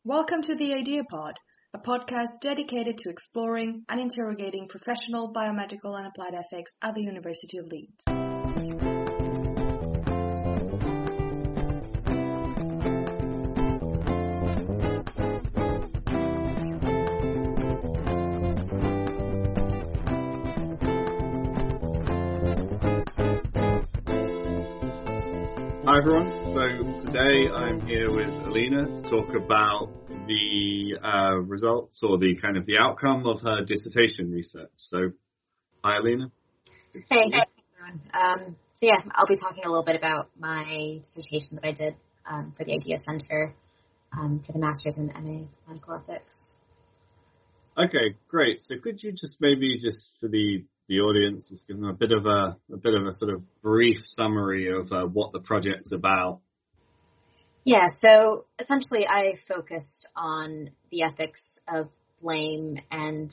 Welcome to the Idea Pod, a podcast dedicated to exploring and interrogating professional, biomedical, and applied ethics at the University of Leeds. Hi everyone, so today I'm here with Alina to talk about the results or the outcome of her dissertation research. So, hi Alina. Hey everyone. I'll be talking a little bit about my dissertation that I did for the Idea Center for the Masters in MA Medical Ethics. Okay, great. So could you just for the audience, just give them a bit of a sort of brief summary of what the project's about? Yeah, so essentially I focused on the ethics of blame and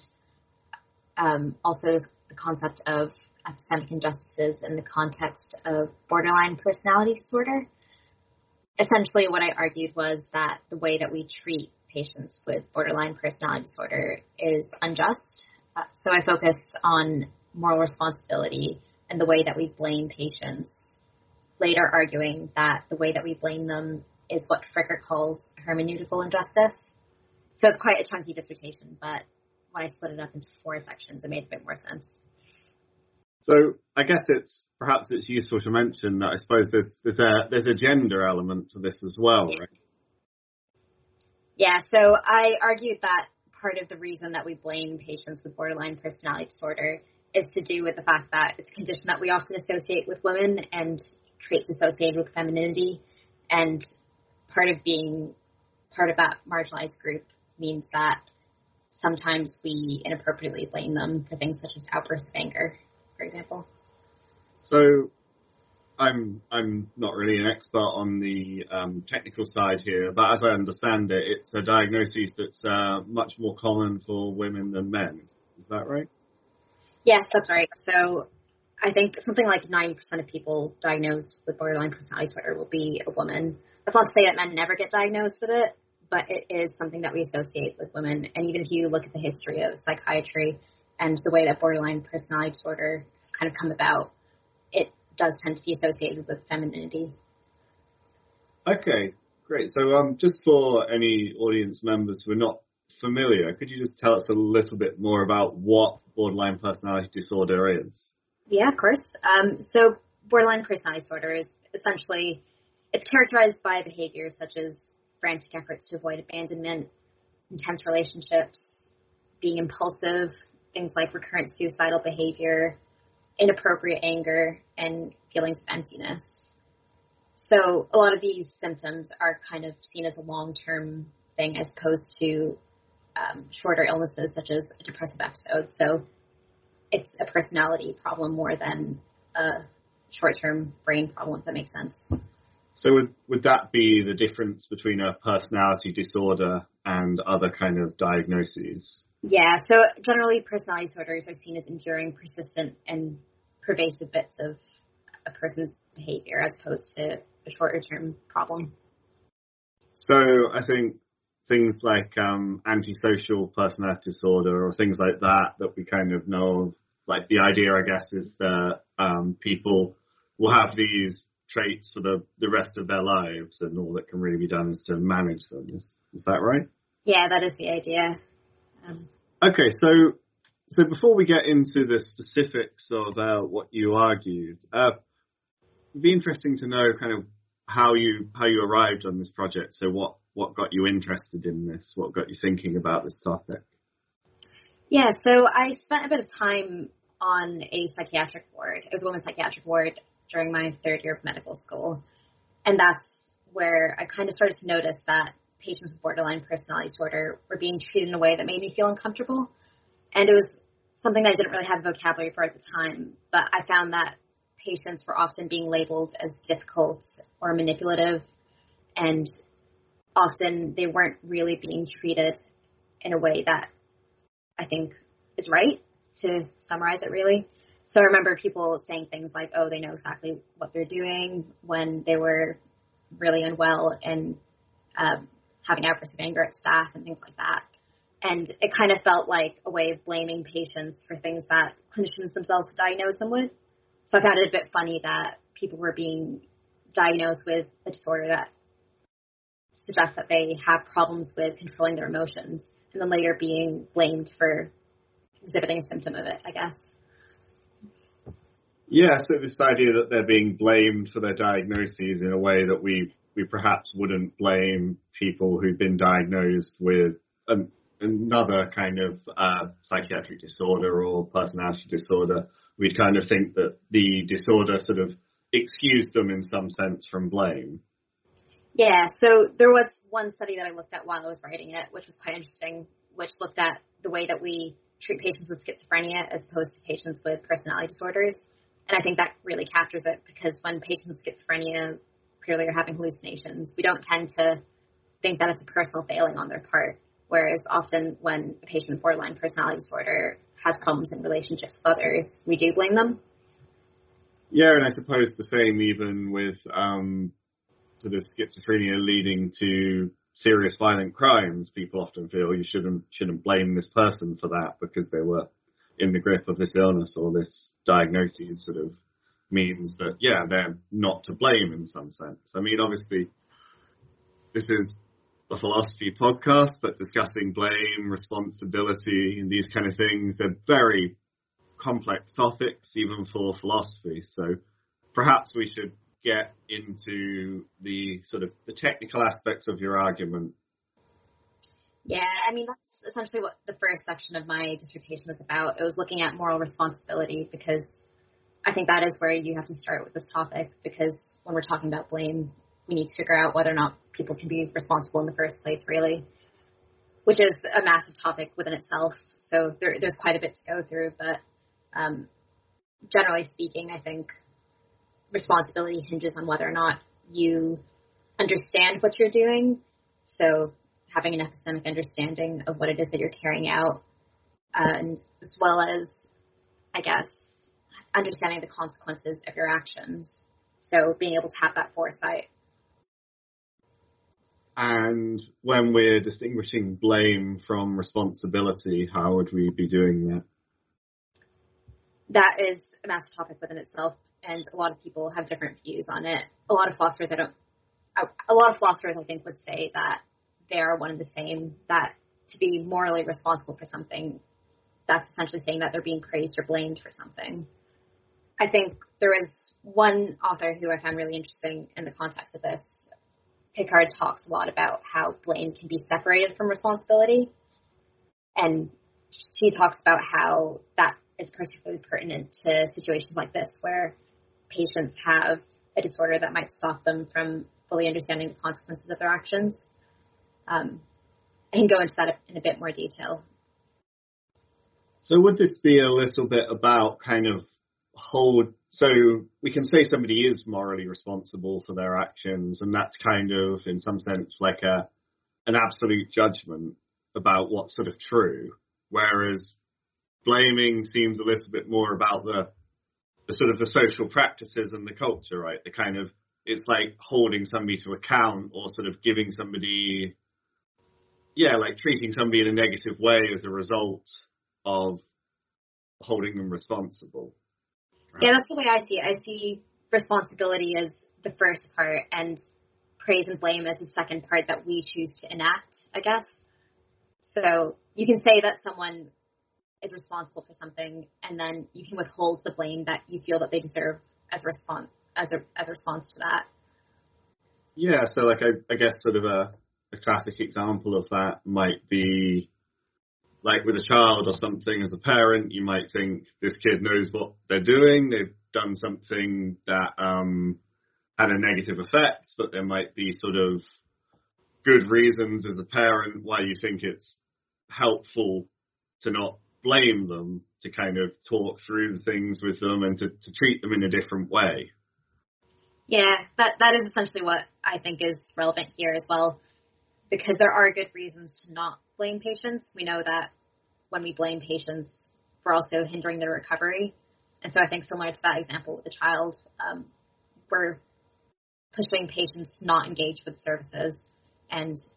also the concept of epistemic injustices in the context of borderline personality disorder. Essentially what I argued was that the way that we treat patients with borderline personality disorder is unjust. So I focused on moral responsibility and the way that we blame patients, later arguing that the way that we blame them is what Fricker calls hermeneutical injustice. So it's quite a chunky dissertation, but when I split it up into 4 sections, it made a bit more sense. So I guess perhaps it's useful to mention that I suppose there's a gender element to this as well, right? Yeah, so I argued that part of the reason that we blame patients with borderline personality disorder is to do with the fact that it's a condition that we often associate with women and traits associated with femininity. And part of being part of that marginalized group means that sometimes we inappropriately blame them for things such as outbursts of anger, for example. So I'm not really an expert on the technical side here, but as I understand it, it's a diagnosis that's much more common for women than men. Is that right? Yes, that's right. So I think something like 90% of people diagnosed with borderline personality disorder will be a woman. That's not to say that men never get diagnosed with it, but it is something that we associate with women. And even if you look at the history of psychiatry and the way that borderline personality disorder has kind of come about, it does tend to be associated with femininity. Okay, great. So just for any audience members who are not familiar, could you just tell us a little bit more about what borderline personality disorder is? Yeah, of course. So borderline personality disorder is essentially, it's characterized by behaviors such as frantic efforts to avoid abandonment, intense relationships, being impulsive, things like recurrent suicidal behavior, inappropriate anger, and feelings of emptiness. So a lot of these symptoms are kind of seen as a long-term thing as opposed to shorter illnesses such as a depressive episode. So it's a personality problem more than a short-term brain problem, if that makes sense. So would that be the difference between a personality disorder and other kind of diagnoses? Yeah, so generally personality disorders are seen as enduring, persistent, and pervasive bits of a person's behavior as opposed to a shorter-term problem. So I think things like antisocial personality disorder or things like that we kind of know of, like the idea, I guess, is that people will have these traits for the rest of their lives, and all that can really be done is to manage them. Is that right? Yeah, that is the idea. Okay, so before we get into the specifics of what you argued, it'd be interesting to know kind of how you arrived on this project. So what got you interested in this? What got you thinking about this topic? Yeah, so I spent a bit of time on a psychiatric ward. It was a women's psychiatric ward during my 3rd year of medical school. And that's where I kind of started to notice that patients with borderline personality disorder were being treated in a way that made me feel uncomfortable. And it was something that I didn't really have the vocabulary for at the time, but I found that patients were often being labeled as difficult or manipulative, and often they weren't really being treated in a way that I think is right, to summarize it really. So I remember people saying things like, oh, they know exactly what they're doing when they were really unwell, and having outbursts of anger at staff and things like that. And it kind of felt like a way of blaming patients for things that clinicians themselves diagnosed them with. So I found it a bit funny that people were being diagnosed with a disorder that suggests that they have problems with controlling their emotions, and then later being blamed for exhibiting a symptom of it, I guess. Yeah, so this idea that they're being blamed for their diagnoses in a way that we perhaps wouldn't blame people who've been diagnosed with another kind of psychiatric disorder or personality disorder. We'd kind of think that the disorder sort of excused them in some sense from blame. Yeah, so there was one study that I looked at while I was writing it, which was quite interesting, which looked at the way that we treat patients with schizophrenia as opposed to patients with personality disorders. And I think that really captures it, because when patients with schizophrenia clearly are having hallucinations, we don't tend to think that it's a personal failing on their part. Whereas often when a patient with borderline personality disorder has problems in relationships with others, we do blame them. Yeah, and I suppose the same even with sort of schizophrenia leading to serious violent crimes. People often feel you shouldn't blame this person for that because they were in the grip of this illness, or this diagnosis sort of means that, yeah, they're not to blame in some sense. I mean, obviously, this is a philosophy podcast, but discussing blame, responsibility, and these kind of things are very complex topics, even for philosophy. So perhaps we should get into the sort of the technical aspects of your argument. Yeah, I mean, that's essentially what the first section of my dissertation was about. It was looking at moral responsibility, because I think that is where you have to start with this topic, because when we're talking about blame, we need to figure out whether or not people can be responsible in the first place, really, which is a massive topic within itself. So there's quite a bit to go through, but generally speaking, I think responsibility hinges on whether or not you understand what you're doing. So having an epistemic understanding of what it is that you're carrying out, and as well as, I guess, understanding the consequences of your actions. So being able to have that foresight. And when we're distinguishing blame from responsibility, how would we be doing that? That is a massive topic within itself, and a lot of people have different views on it. A lot of philosophers, I think, would say that they are one and the same, that to be morally responsible for something, that's essentially saying that they're being praised or blamed for something. I think there is one author who I found really interesting in the context of this. Picard talks a lot about how blame can be separated from responsibility. And she talks about how that is particularly pertinent to situations like this, where patients have a disorder that might stop them from fully understanding the consequences of their actions. I can go into that in a bit more detail. So would this be a little bit about kind of so we can say somebody is morally responsible for their actions, and that's kind of, in some sense, like an absolute judgment about what's sort of true, whereas blaming seems a little bit more about the sort of the social practices and the culture, right? The kind of, it's like holding somebody to account, or sort of giving somebody, like treating somebody in a negative way as a result of holding them responsible. Yeah, that's the way I see it. I see responsibility as the first part, and praise and blame as the second part that we choose to enact, I guess. So you can say that someone is responsible for something, and then you can withhold the blame that you feel that they deserve as a response to that. Yeah, so like I guess sort of a classic example of that might be like with a child or something. As a parent, you might think this kid knows what they're doing. They've done something that had a negative effect, but there might be sort of good reasons as a parent why you think it's helpful to not blame them, to kind of talk through things with them and to treat them in a different way. Yeah, that is essentially what I think is relevant here as well, because there are good reasons to not blame patients. We know that when we blame patients, we're also hindering their recovery. And so I think similar to that example with the child, we're pushing patients to not engage with services, and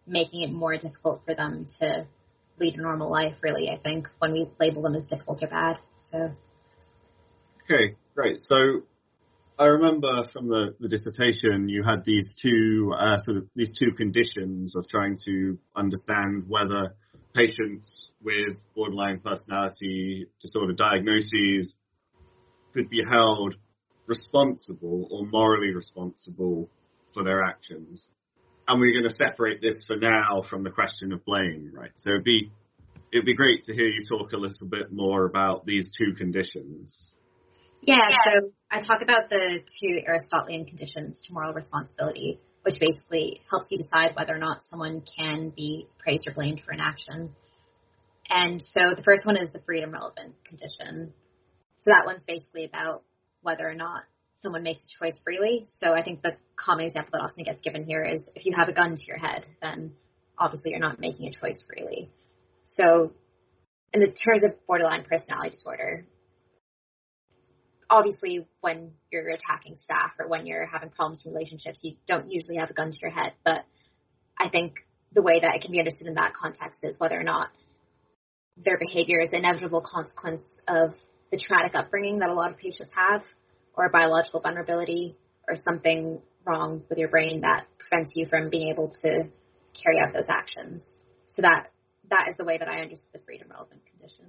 making it more difficult for them to lead a normal life, really, I think, when we label them as difficult or bad. So. Okay, great. So I remember from the dissertation you had these two these two conditions of trying to understand whether patients with borderline personality disorder diagnoses could be held responsible or morally responsible for their actions. And we're going to separate this for now from the question of blame, right? So it'd be great to hear you talk a little bit more about these two conditions. Yeah, so I talk about the two Aristotelian conditions to moral responsibility, which basically helps you decide whether or not someone can be praised or blamed for an action. And so the first one is the freedom relevant condition. So that one's basically about whether or not someone makes a choice freely. So I think the common example that often gets given here is if you have a gun to your head, then obviously you're not making a choice freely. So in the terms of borderline personality disorder, obviously when you're attacking staff or when you're having problems in relationships, you don't usually have a gun to your head. But I think the way that it can be understood in that context is whether or not their behavior is an inevitable consequence of the traumatic upbringing that a lot of patients have, or a biological vulnerability, or something wrong with your brain that prevents you from being able to carry out those actions. So that is the way that I understood the freedom relevant condition.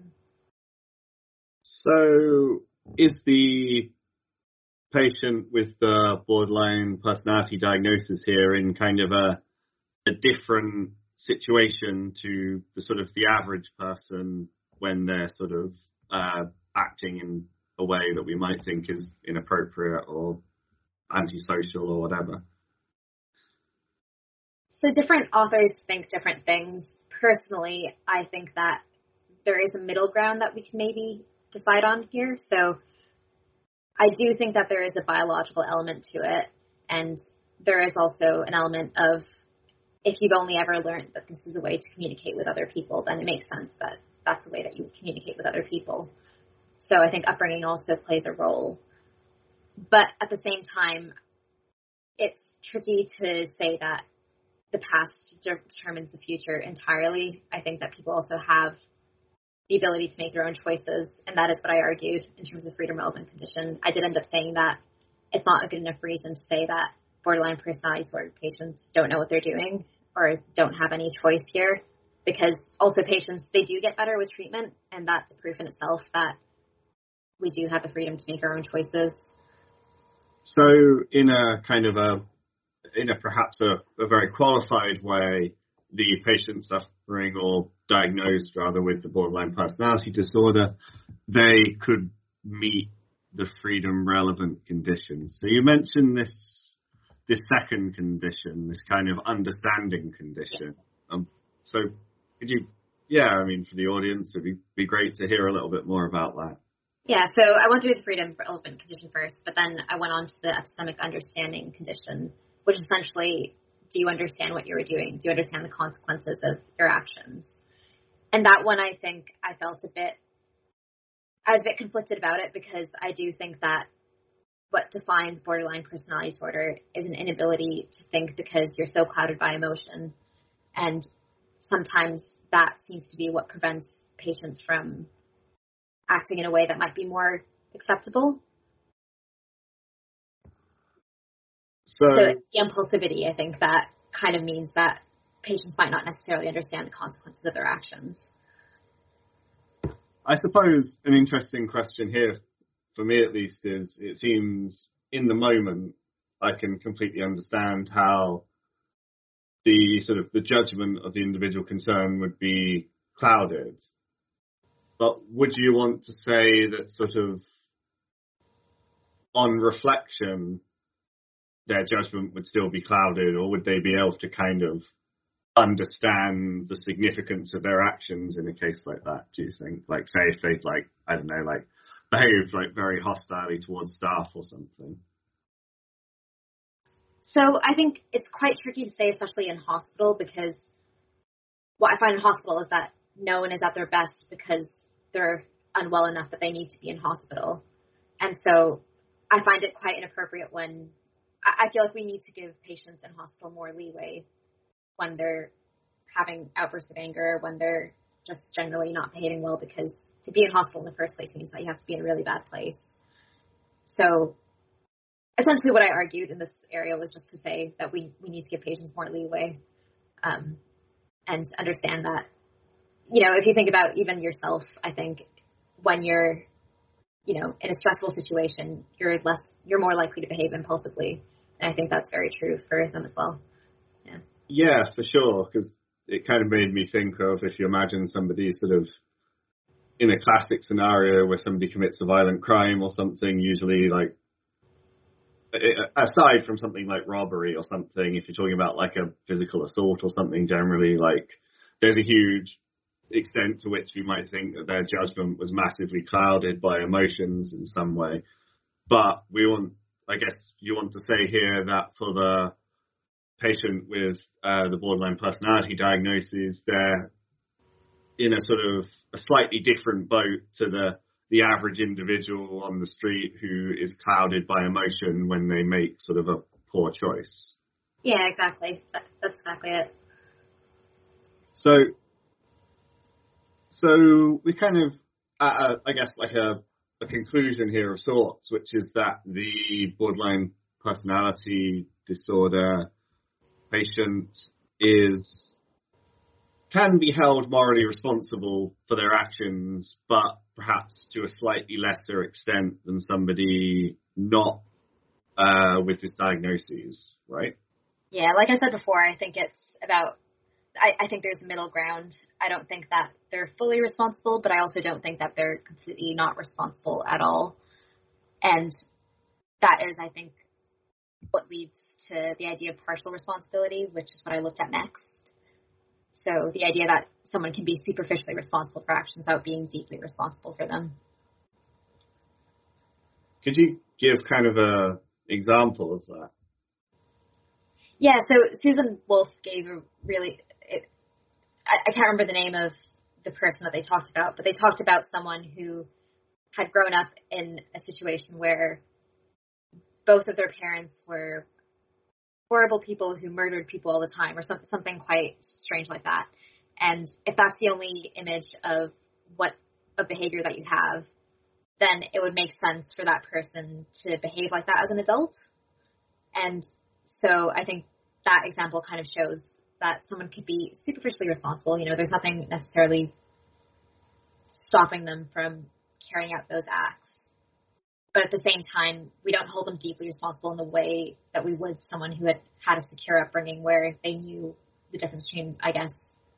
So is the patient with the borderline personality diagnosis here in kind of a different situation to the sort of the average person when they're sort of acting in a way that we might think is inappropriate or antisocial or whatever? So different authors think different things. Personally, I think that there is a middle ground that we can maybe decide on here. So I do think that there is a biological element to it, and there is also an element of if you've only ever learned that this is the way to communicate with other people, then it makes sense that that's the way that you communicate with other people. So I think upbringing also plays a role. But at the same time, it's tricky to say that the past determines the future entirely. I think that people also have the ability to make their own choices, and that is what I argued in terms of freedom relevant condition. I did end up saying that it's not a good enough reason to say that borderline personality disorder patients don't know what they're doing or don't have any choice here, because also patients, they do get better with treatment, and that's proof in itself that we do have the freedom to make our own choices. So in a kind of perhaps a very qualified way, the patient suffering or diagnosed rather with the borderline personality disorder, they could meet the freedom relevant conditions. So you mentioned this second condition, this kind of understanding condition. So could you, for the audience, it'd be great to hear a little bit more about that. Yeah, so I went through the freedom relevant condition first, but then I went on to the epistemic understanding condition, which is essentially, do you understand what you were doing? Do you understand the consequences of your actions? And that one, I think I was a bit conflicted about it, because I do think that what defines borderline personality disorder is an inability to think because you're so clouded by emotion. And sometimes that seems to be what prevents patients from acting in a way that might be more acceptable. So the impulsivity, I think that kind of means that patients might not necessarily understand the consequences of their actions. I suppose an interesting question here, for me at least, is it seems in the moment I can completely understand how the sort of the judgment of the individual concerned would be clouded. But would you want to say that sort of on reflection, their judgment would still be clouded, or would they be able to kind of understand the significance of their actions in a case like that, do you think? Like, say if they'd behaved very hostilely towards staff or something. So I think it's quite tricky to say, especially in hospital, because what I find in hospital is that no one is at their best because they're unwell enough that they need to be in hospital. And so I find it quite inappropriate when I feel like we need to give patients in hospital more leeway when they're having outbursts of anger, when they're just generally not behaving well, because to be in hospital in the first place means that you have to be in a really bad place. So essentially what I argued in this area was just to say that we need to give patients more leeway, and understand that, if you think about even yourself, I think when you're, in a stressful situation, you're more likely to behave impulsively. And I think that's very true for them as well. Yeah. Yeah, for sure. Because it kind of made me think of, if you imagine somebody sort of in a classic scenario where somebody commits a violent crime or something, usually like, aside from something like robbery or something, if you're talking about like a physical assault or something, generally, like there's a huge extent to which you might think that their judgment was massively clouded by emotions in some way. But I guess you want to say here that for the patient with the borderline personality diagnosis, they're in a sort of a slightly different boat to the average individual on the street who is clouded by emotion when they make sort of a poor choice. Yeah, exactly. That's exactly it. So we kind of, I guess, like a conclusion here of sorts, which is that the borderline personality disorder patient can be held morally responsible for their actions, but perhaps to a slightly lesser extent than somebody not with this diagnosis, right? Yeah, like I said before, I think it's about, I think there's middle ground. I don't think that they're fully responsible, but I also don't think that they're completely not responsible at all. And that is, I think, what leads to the idea of partial responsibility, which is what I looked at next. So the idea that someone can be superficially responsible for actions without being deeply responsible for them. Could you give kind of a example of that? Yeah, so Susan Wolf gave a really, I can't remember the name of the person that they talked about, but they talked about someone who had grown up in a situation where both of their parents were horrible people who murdered people all the time, or something quite strange like that. And if that's the only image of a behavior that you have, then it would make sense for that person to behave like that as an adult. And so I think that example kind of shows that someone could be superficially responsible. There's nothing necessarily stopping them from carrying out those acts. But at the same time, we don't hold them deeply responsible in the way that we would someone who had a secure upbringing where they knew the difference between, I guess,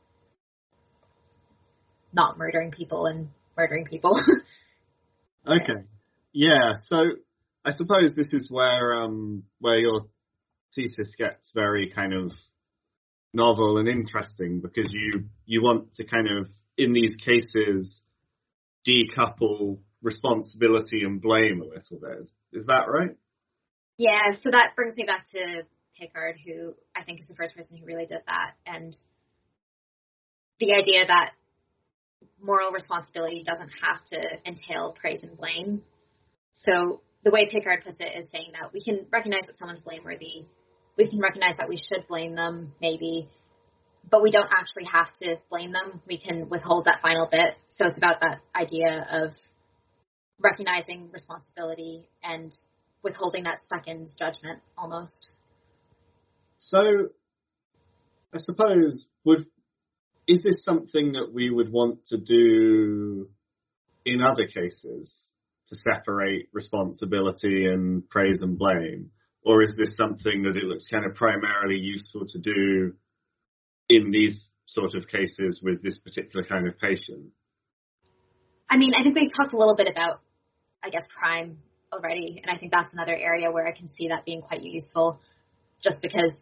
not murdering people and murdering people. Okay. Yeah. So I suppose this is where your thesis gets very kind of novel and interesting, because you want to kind of, in these cases, decouple responsibility and blame a little bit. Is that right? Yeah, so that brings me back to Pickard, who I think is the first person who really did that. And the idea that moral responsibility doesn't have to entail praise and blame. So the way Pickard puts it is saying that we can recognize that someone's blameworthy. We can recognize that we should blame them, maybe, but we don't actually have to blame them. We can withhold that final bit. So it's about that idea of recognizing responsibility and withholding that second judgment almost. So I suppose, is this something that we would want to do in other cases, to separate responsibility and praise and blame? Or is this something that it looks kind of primarily useful to do in these sort of cases with this particular kind of patient? I mean, I think we've talked a little bit about, I guess, crime already, and I think that's another area where I can see that being quite useful, just because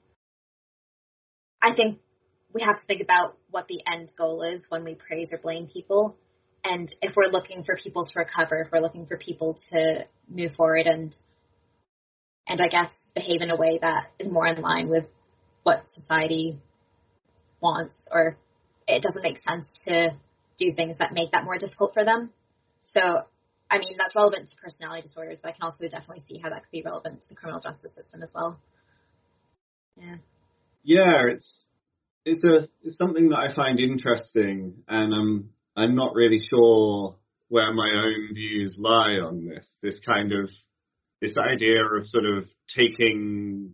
I think we have to think about what the end goal is when we praise or blame people. And if we're looking for people to recover, if we're looking for people to move forward and I guess behave in a way that is more in line with what society wants, or it doesn't make sense to do things that make that more difficult for them. So, I mean, that's relevant to personality disorders, but I can also definitely see how that could be relevant to the criminal justice system as well. Yeah. Yeah, it's something that I find interesting, and I'm not really sure where my own views lie on this. This idea of sort of taking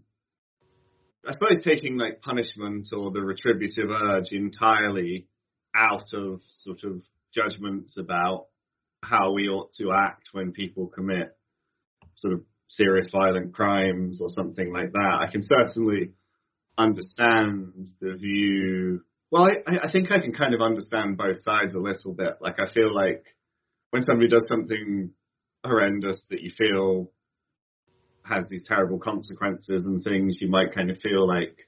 like punishment or the retributive urge entirely out of sort of judgments about how we ought to act when people commit sort of serious violent crimes or something like that. I can certainly understand the view. Well, I think I can kind of understand both sides a little bit. Like, I feel like when somebody does something horrendous that you feel has these terrible consequences and things, you might kind of feel like,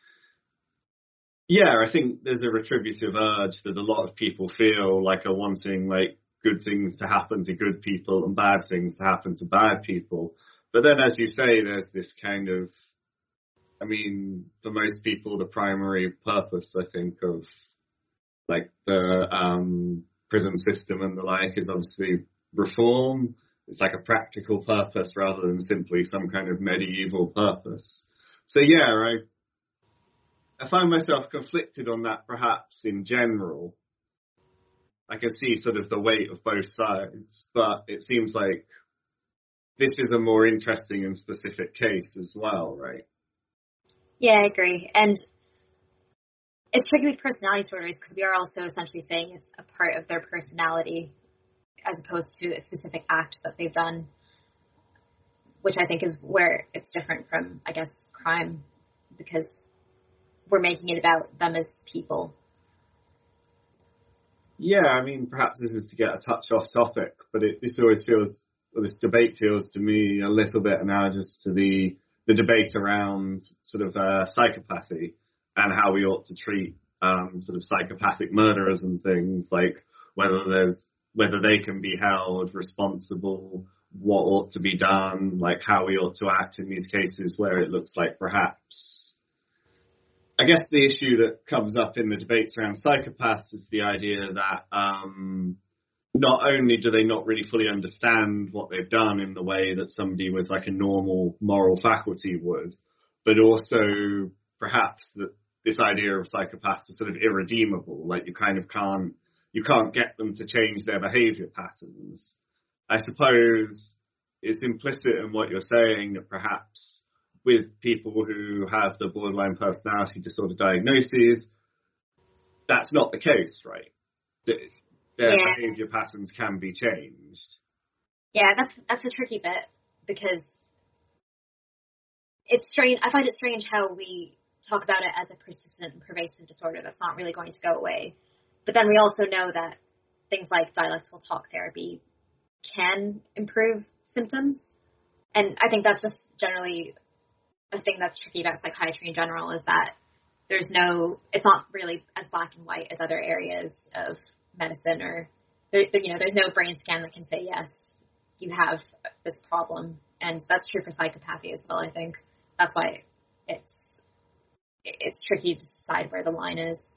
yeah, I think there's a retributive urge that a lot of people feel, like, are wanting like good things to happen to good people and bad things to happen to bad people. But then, as you say, there's this kind of, I mean, for most people, the primary purpose, I think, of like the prison system and the like is obviously reform. It's like a practical purpose rather than simply some kind of medieval purpose. So yeah, I find myself conflicted on that perhaps in general. I can see sort of the weight of both sides, but it seems like this is a more interesting and specific case as well, right? Yeah, I agree. And it's tricky with personality disorders because we are also essentially saying it's a part of their personality as opposed to a specific act that they've done, which I think is where it's different from, I guess, crime, because we're making it about them as people. Yeah, I mean, perhaps this is to get a touch off topic, but this debate feels to me a little bit analogous to the debate around sort of psychopathy and how we ought to treat sort of psychopathic murderers and things, like whether they can be held responsible, what ought to be done, like how we ought to act in these cases where it looks like perhaps. I guess the issue that comes up in the debates around psychopaths is the idea that not only do they not really fully understand what they've done in the way that somebody with like a normal moral faculty would, but also perhaps that this idea of psychopaths is sort of irredeemable, like you can't get them to change their behavior patterns. I suppose it's implicit in what you're saying that perhaps with people who have the borderline personality disorder diagnoses, that's not the case, right? Their behavior patterns can be changed. Yeah, that's a tricky bit because it's strange. I find it strange how we talk about it as a persistent and pervasive disorder that's not really going to go away. But then we also know that things like dialectical talk therapy can improve symptoms. And I think that's just generally a thing that's tricky about psychiatry in general, is that it's not really as black and white as other areas of medicine, or there's no brain scan that can say, yes, you have this problem. And that's true for psychopathy as well. I think that's why it's tricky to decide where the line is.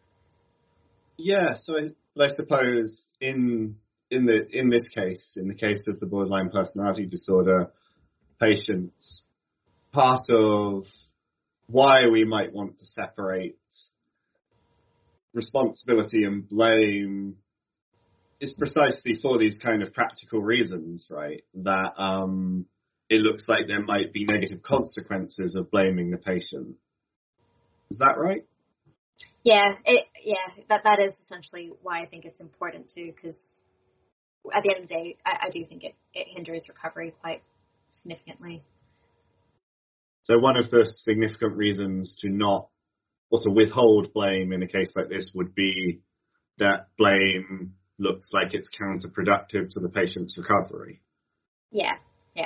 Yeah, so I suppose in this case, in the case of the borderline personality disorder patients, part of why we might want to separate responsibility and blame is precisely for these kind of practical reasons, right? That it looks like there might be negative consequences of blaming the patient. Is that right? Yeah, that is essentially why I think it's important too, because at the end of the day, I do think it hinders recovery quite significantly. So one of the significant reasons to withhold blame in a case like this would be that blame looks like it's counterproductive to the patient's recovery. Yeah.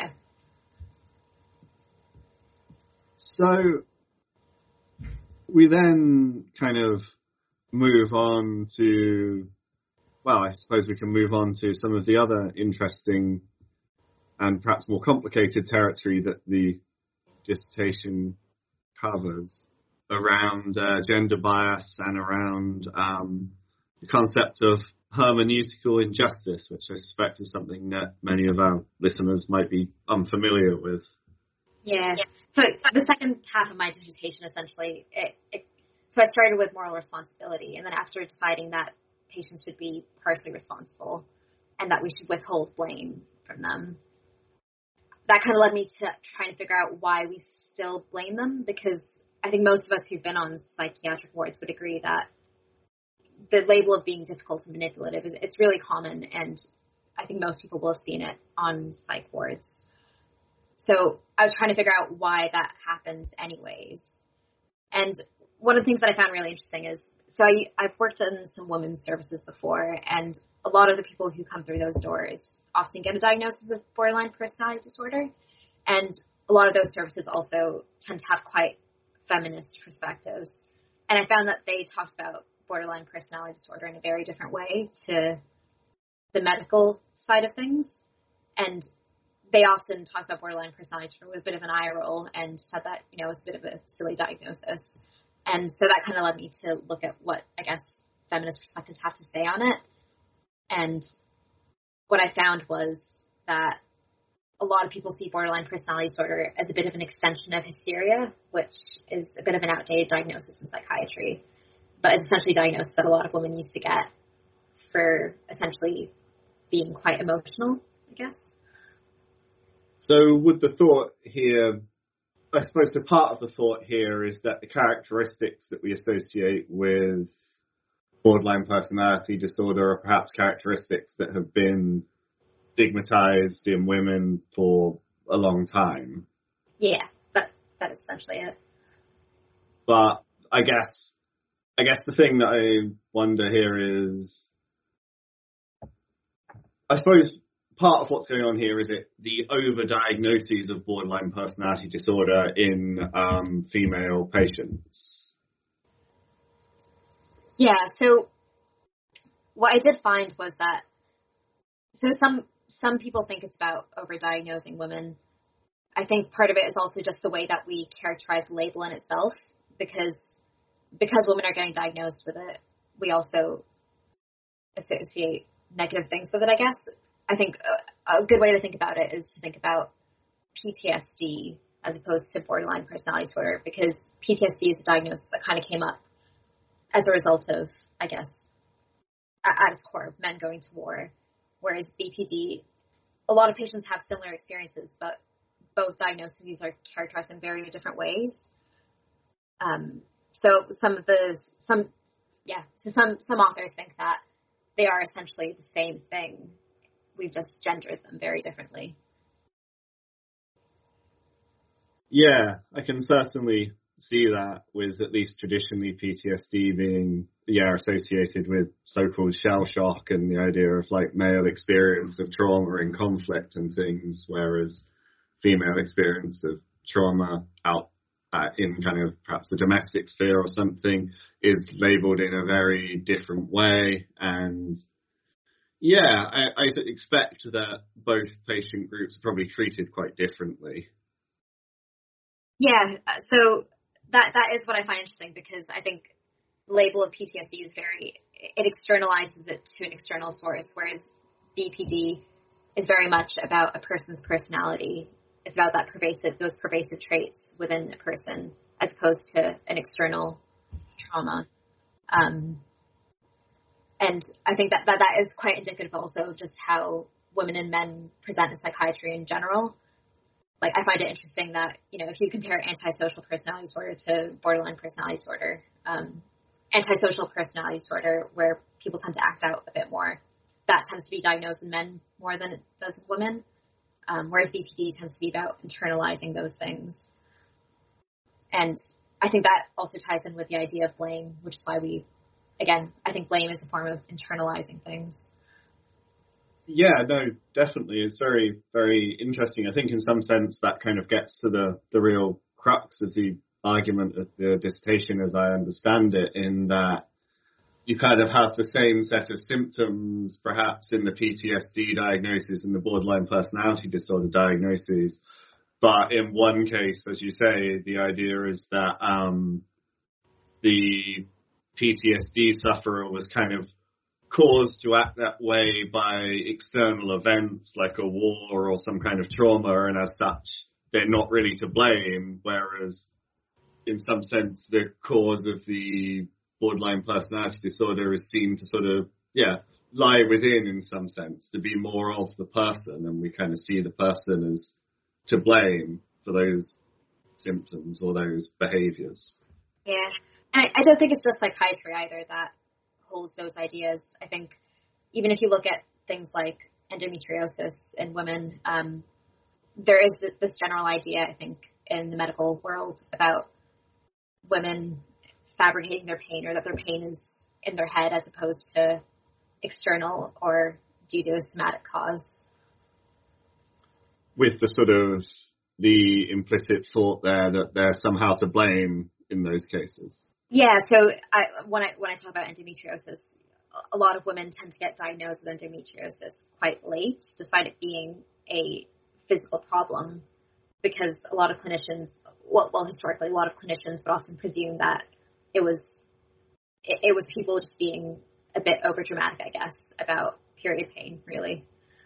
So we then kind of move on to, well, I suppose we can move on to some of the other interesting and perhaps more complicated territory that the dissertation covers around gender bias and around the concept of hermeneutical injustice, which I suspect is something that many of our listeners might be unfamiliar with. Yeah. So the second half of my dissertation, essentially, it So I started with moral responsibility, and then after deciding that patients should be partially responsible and that we should withhold blame from them, that kind of led me to trying to figure out why we still blame them, because I think most of us who've been on psychiatric wards would agree that the label of being difficult and manipulative it's really common, and I think most people will have seen it on psych wards. So I was trying to figure out why that happens anyways. And one of the things that I found really interesting is, so I've worked in some women's services before, and a lot of the people who come through those doors often get a diagnosis of borderline personality disorder. And a lot of those services also tend to have quite feminist perspectives. And I found that they talked about borderline personality disorder in a very different way to the medical side of things. And they often talked about borderline personality disorder with a bit of an eye roll and said that, you know, it's a bit of a silly diagnosis. And so that kind of led me to look at what, I guess, feminist perspectives have to say on it. And what I found was that a lot of people see borderline personality disorder as a bit of an extension of hysteria, which is a bit of an outdated diagnosis in psychiatry, but is essentially a diagnosis that a lot of women used to get for essentially being quite emotional, I guess. So would the thought here, I suppose the part of the thought here is that the characteristics that we associate with borderline personality disorder are perhaps characteristics that have been stigmatized in women for a long time. Yeah, that is essentially it. But I guess the thing that I wonder here is, I suppose part of what's going on here is the overdiagnoses of borderline personality disorder in female patients. Yeah, so what I did find was that, so some people think it's about overdiagnosing women. I think part of it is also just the way that we characterize the label in itself, because women are getting diagnosed with it, we also associate negative things with it, I guess. I think a good way to think about it is to think about PTSD as opposed to borderline personality disorder, because PTSD is a diagnosis that kind of came up as a result of, I guess, at its core, men going to war, whereas BPD, a lot of patients have similar experiences, but both diagnoses are characterized in very different ways. So some authors think that they are essentially the same thing. We've just gendered them very differently. Yeah, I can certainly see that, with at least traditionally PTSD being associated with so-called shell shock and the idea of like male experience of trauma and conflict and things, whereas female experience of trauma out in kind of perhaps the domestic sphere or something is labeled in a very different way. And yeah, I expect that both patient groups are probably treated quite differently. Yeah, so that is what I find interesting, because I think the label of PTSD is it externalizes it to an external source, whereas BPD is very much about a person's personality. It's about those pervasive traits within a person, as opposed to an external trauma. And I think that is quite indicative also of just how women and men present in psychiatry in general. Like, I find it interesting that, you know, if you compare antisocial personality disorder to borderline personality disorder, antisocial personality disorder, where people tend to act out a bit more, that tends to be diagnosed in men more than it does in women, whereas BPD tends to be about internalizing those things. And I think that also ties in with the idea of blame, which is why I think blame is a form of internalizing things. Yeah, no, definitely. It's very, very interesting. I think in some sense that kind of gets to the real crux of the argument of the dissertation, as I understand it, in that you kind of have the same set of symptoms, perhaps in the PTSD diagnosis and the borderline personality disorder diagnoses. But in one case, as you say, the idea is that the PTSD sufferer was kind of caused to act that way by external events like a war or some kind of trauma, and as such, they're not really to blame, whereas in some sense, the cause of the borderline personality disorder is seen to sort of, lie within in some sense, to be more of the person, and we kind of see the person as to blame for those symptoms or those behaviors. Yeah. And I don't think it's just psychiatry either that holds those ideas. I think even if you look at things like endometriosis in women, there is this general idea, I think, in the medical world about women fabricating their pain, or that their pain is in their head as opposed to external or due to a somatic cause. With the sort of the implicit thought there that they're somehow to blame in those cases. Yeah, so when I talk about endometriosis, a lot of women tend to get diagnosed with endometriosis quite late, despite it being a physical problem, because a lot of clinicians, well, historically, a lot of clinicians would often presume that it was people just being a bit overdramatic, I guess, about period pain, really.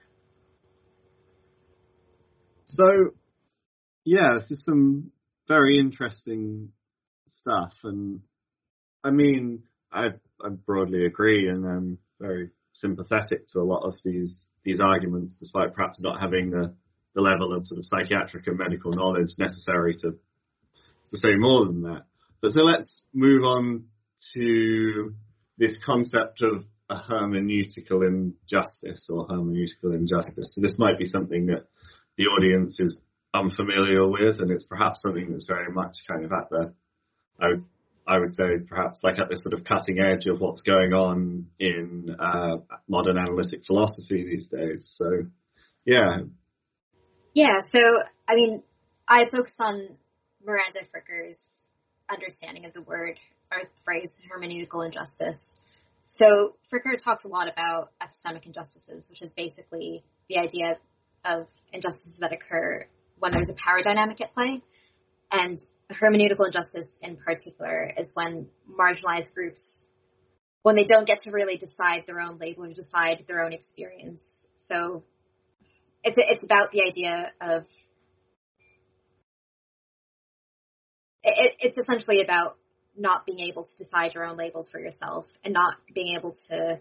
So, this is some very interesting stuff, and I mean, I broadly agree, and I'm very sympathetic to a lot of these arguments, despite perhaps not having the level of sort of psychiatric and medical knowledge necessary to say more than that. But so let's move on to this concept of a hermeneutical injustice or hermeneutical injustice. So this might be something that the audience is unfamiliar with, and it's perhaps something that's very much kind of at the, I would say perhaps like at the sort of cutting edge of what's going on in modern analytic philosophy these days. So, yeah. Yeah, so, I mean, I focus on Miranda Fricker's understanding of the word or the phrase hermeneutical injustice. So Fricker talks a lot about epistemic injustices, which is basically the idea of injustices that occur when there's a power dynamic at play. And hermeneutical injustice in particular is when marginalized groups, when they don't get to really decide their own label or decide their own experience. So it's about the idea of, it's essentially about not being able to decide your own labels for yourself, and not being able to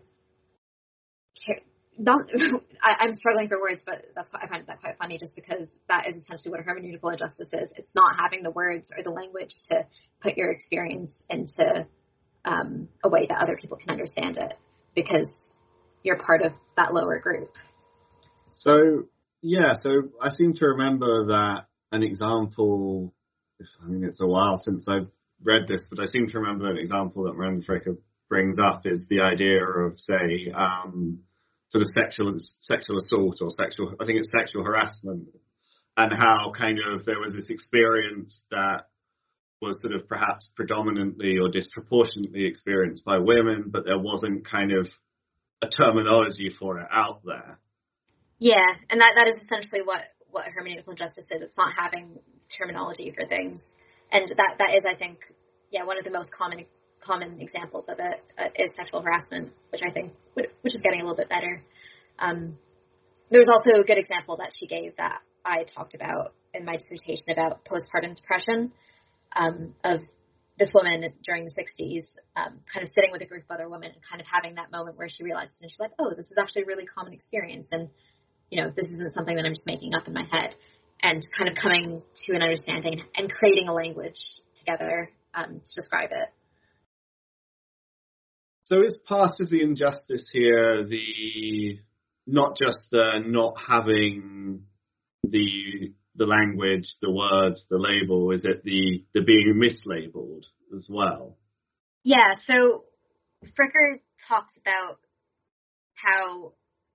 I'm struggling for words, but I find that quite funny, just because that is essentially what a hermeneutical injustice is. It's not having the words or the language to put your experience into a way that other people can understand it, because you're part of that lower group. So I seem to remember that an example, it's a while since I've read this, but I seem to remember an example that Miranda Fricker brings up is the idea of, say, sort of sexual assault or sexual harassment, and how kind of there was this experience that was sort of perhaps predominantly or disproportionately experienced by women, but there wasn't kind of a terminology for it out there. Yeah, and that is essentially what hermeneutical injustice is. It's not having terminology for things. And that is, I think, one of the most common examples of it is sexual harassment, which I think which is getting a little bit better. There was also a good example that she gave that I talked about in my dissertation about postpartum depression, of this woman during the 60s, kind of sitting with a group of other women and kind of having that moment where she realizes, and she's like, oh, this is actually a really common experience. And, this isn't something that I'm just making up in my head, and kind of coming to an understanding and creating a language together to describe it. So is part of the injustice here not just the not having the language, the words, the label, is it the being mislabeled as well? Yeah, so Fricker talks about how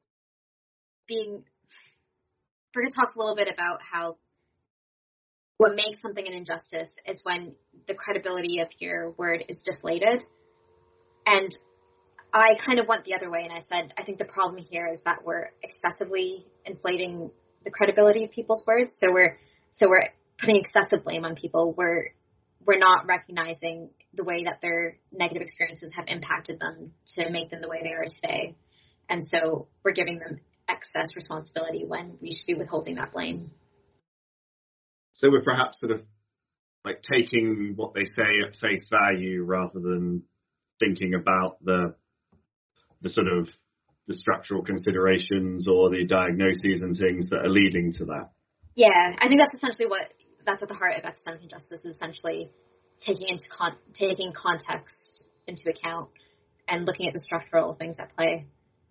Fricker talks a little bit about how what makes something an injustice is when the credibility of your word is deflated. And I kind of went the other way, and I said, I think the problem here is that we're excessively inflating the credibility of people's words. So we're putting excessive blame on people. We're not recognizing the way that their negative experiences have impacted them to make them the way they are today. And so we're giving them excess responsibility when we should be withholding that blame. So we're perhaps sort of like taking what they say at face value rather than thinking about the sort of the structural considerations or the diagnoses and things that are leading to that. Yeah, I think that's essentially that's at the heart of epistemic injustice, is essentially taking context into account and looking at the structural things at play.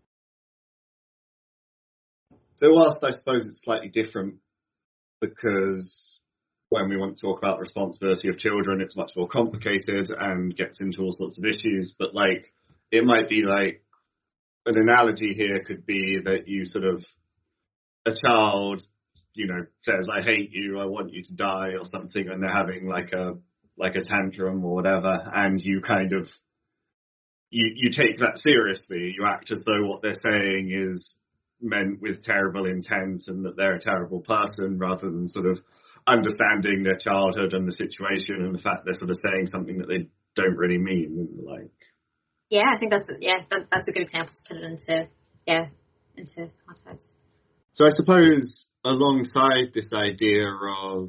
So whilst I suppose it's slightly different, because when we want to talk about the responsibility of children, it's much more complicated and gets into all sorts of issues. But like, it might be like, an analogy here could be that you sort of, a child, you know, says, I hate you, I want you to die or something, and they're having like a tantrum or whatever, and you kind of, you take that seriously. You act as though what they're saying is meant with terrible intent and that they're a terrible person, rather than sort of understanding their childhood and the situation and the fact they're sort of saying something that they don't really mean. Like, yeah, I think that's a good example to put it into context. So I suppose alongside this idea of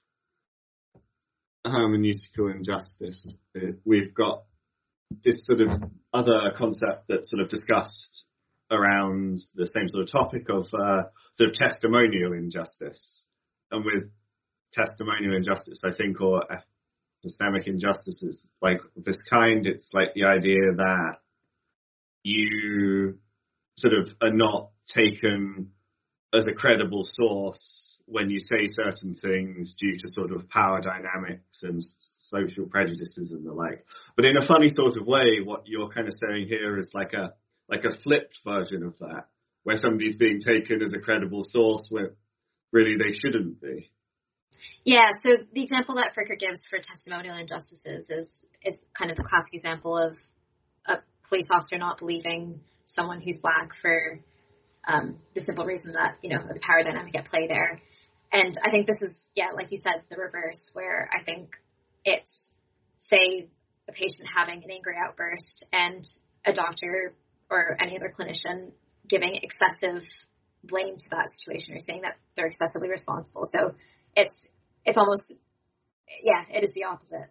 hermeneutical injustice, we've got this sort of other concept that's sort of discussed around the same sort of topic of sort of testimonial injustice. And with testimonial injustice, I think, or epistemic injustices like this kind, it's like the idea that you sort of are not taken as a credible source when you say certain things due to sort of power dynamics and social prejudices and the like. But in a funny sort of way, what you're kind of saying here is like a flipped version of that, where somebody's being taken as a credible source where really they shouldn't be. Yeah, so the example that Fricker gives for testimonial injustices is kind of the classic example of a police officer not believing someone who's black for the simple reason that, you know, the power dynamic at play there. And I think this is, yeah, like you said, the reverse, where I think it's, say, a patient having an angry outburst and a doctor or any other clinician giving excessive blame to that situation, or saying that they're excessively responsible. So it's almost, yeah, it is the opposite.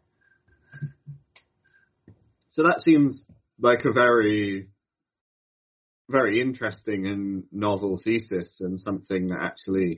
So that seems like a very, very interesting and novel thesis, and something that actually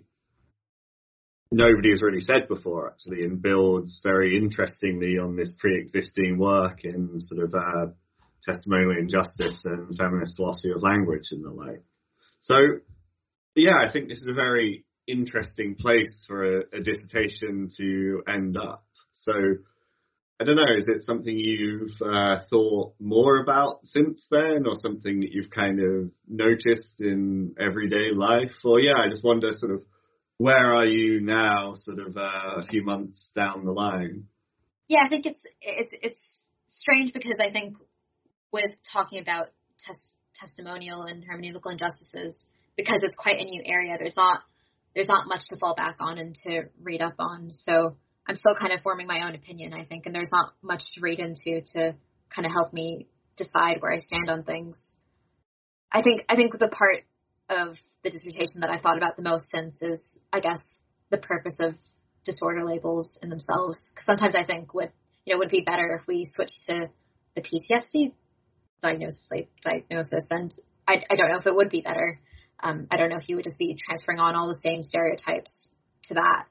nobody has really said before, actually, and builds very interestingly on this pre-existing work in sort of testimonial injustice and feminist philosophy of language and the like. So, yeah, I think this is a very interesting place for a dissertation to end up. So, I don't know, is it something you've thought more about since then, or something that you've kind of noticed in everyday life? Or, yeah, I just wonder sort of, where are you now, sort of a few months down the line? Yeah, I think it's strange, because I think with talking about testimonial and hermeneutical injustices, because it's quite a new area, there's not much to fall back on and to read up on. So I'm still kind of forming my own opinion, I think, and there's not much to read into to kind of help me decide where I stand on things. I think the part of the dissertation that I've thought about the most since is, I guess, the purpose of disorder labels in themselves. Because sometimes I think would be better if we switched to the PTSD diagnosis, and I don't know if it would be better. I don't know if you would just be transferring on all the same stereotypes to that.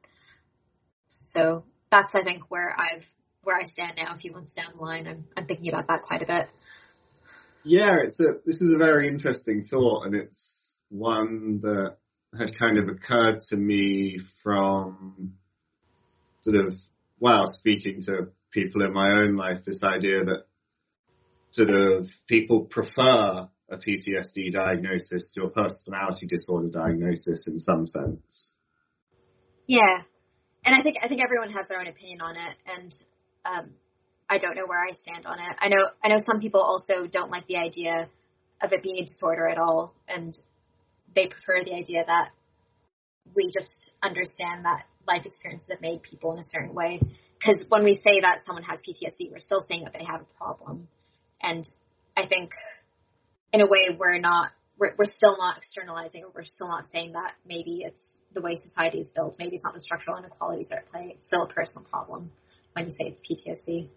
So that's, I think, where I stand now. A few months down the line, I'm thinking about that quite a bit. Yeah, this is a very interesting thought, and it's one that had kind of occurred to me from sort of, while speaking to people in my own life, this idea that sort of people prefer a PTSD diagnosis to a personality disorder diagnosis in some sense. Yeah. And I think everyone has their own opinion on it, and I don't know where I stand on it. I know some people also don't like the idea of it being a disorder at all, and they prefer the idea that we just understand that life experiences have made people in a certain way. Because when we say that someone has PTSD, we're still saying that they have a problem. And I think, in a way, we're still not externalizing, or we're still not saying that maybe it's the way society is built. Maybe it's not the structural inequalities that are at play. It's still a personal problem. when you say it's PTSD?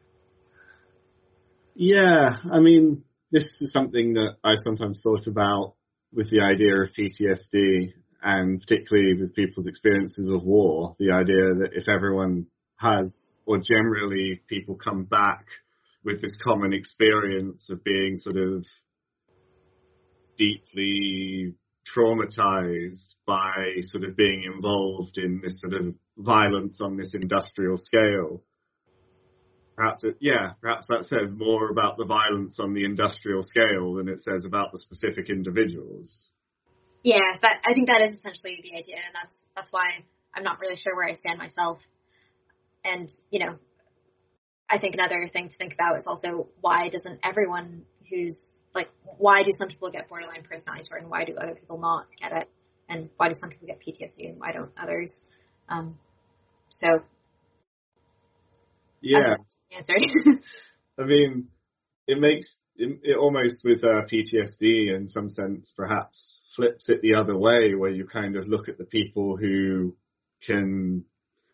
Yeah, I mean, this is something that I sometimes thought about with the idea of PTSD, and particularly with people's experiences of war, the idea that if everyone has, or generally people come back with this common experience of being sort of deeply traumatized by sort of being involved in this sort of violence on this industrial scale. Perhaps that says more about the violence on the industrial scale than it says about the specific individuals. Yeah, I think that is essentially the idea, and that's why I'm not really sure where I stand myself. And, I think another thing to think about is also why doesn't everyone why do some people get borderline personality disorder and why do other people not get it? And why do some people get PTSD and why don't others? Yeah. I think that's answered. I mean, it almost with PTSD in some sense perhaps flips it the other way, where you kind of look at the people who can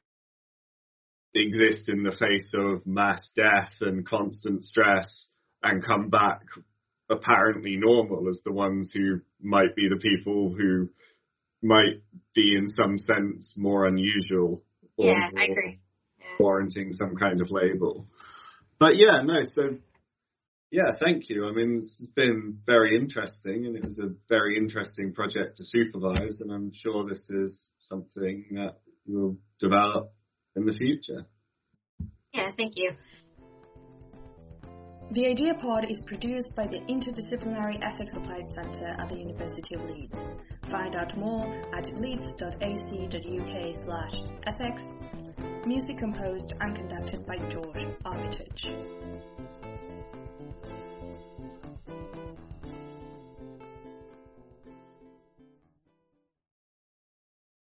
exist in the face of mass death and constant stress and come back apparently normal as the ones who might be the people who might be in some sense more unusual or Yeah, I agree. warranting some kind of label. But thank you. I mean, this has been very interesting, and it was a very interesting project to supervise, and I'm sure this is something that will develop in the future. Yeah, thank you. The Idea Pod is produced by the Interdisciplinary Ethics Applied Centre at the University of Leeds. Find out more at leeds.ac.uk/ethics. Music composed and conducted by George Armitage.